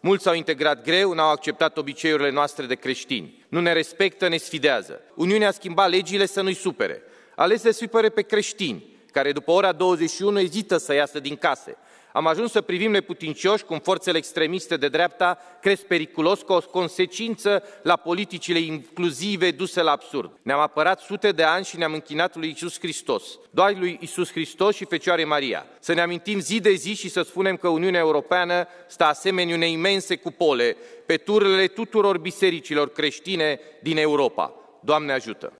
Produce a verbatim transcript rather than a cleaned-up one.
Mulți s-au integrat greu, n-au acceptat obiceiurile noastre de creștini. Nu ne respectă, ne sfidează. Uniunea a schimbat legile să nu-i supere. A ales să supere pe creștini, care după ora douăzeci și unu ezită să iasă din case. Am ajuns să privim neputincioși cum forțele extremiste de dreapta cresc periculos ca o consecință la politicile inclusive duse la absurd. Ne-am apărat sute de ani și ne-am închinat lui Iisus Hristos, doar lui Iisus Hristos și Fecioarei Maria. Să ne amintim zi de zi și să spunem că Uniunea Europeană stă asemenea unei imense cupole pe turele tuturor bisericilor creștine din Europa. Doamne ajută!